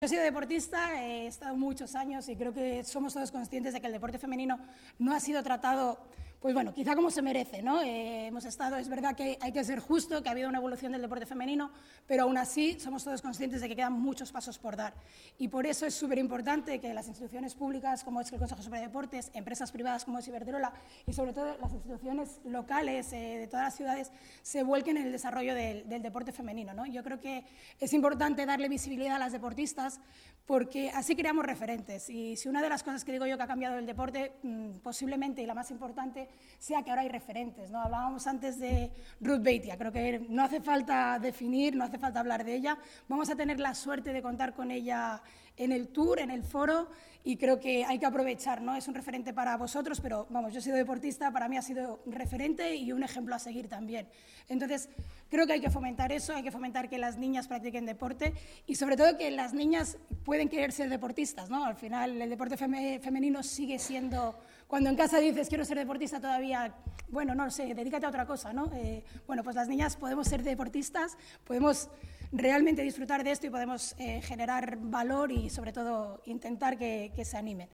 Yo he sido deportista, he estado muchos años y creo que somos todos conscientes de que el deporte femenino no ha sido tratado, pues bueno, quizá como se merece, ¿no? Es verdad que hay que ser justo, que ha habido una evolución del deporte femenino, pero aún así somos todos conscientes de que quedan muchos pasos por dar. Y por eso es súper importante que las instituciones públicas, como es el Consejo Superior de Deportes, empresas privadas como es Iberdrola y sobre todo las instituciones locales de todas las ciudades se vuelquen en el desarrollo del deporte femenino, ¿no? Yo creo que es importante darle visibilidad a las deportistas porque así creamos referentes. Y si una de las cosas que digo yo que ha cambiado el deporte, posiblemente y la más importante, sea que ahora hay referentes, ¿no? Hablábamos antes de Ruth Beitia, creo que no hace falta definir, no hace falta hablar de ella. Vamos a tener la suerte de contar con ella en el Tour, en el foro, y creo que hay que aprovechar, ¿no? Es un referente para vosotros, pero vamos, yo he sido deportista, para mí ha sido un referente y un ejemplo a seguir también. Entonces, creo que hay que fomentar eso, hay que fomentar que las niñas practiquen deporte y sobre todo que las niñas pueden querer ser deportistas, ¿no? Al final el deporte femenino sigue siendo, cuando en casa dices quiero ser deportista todavía, bueno, no lo sé, dedícate a otra cosa, ¿no? Bueno, pues las niñas podemos ser deportistas, podemos realmente disfrutar de esto y podemos generar valor y sobre todo intentar que se animen.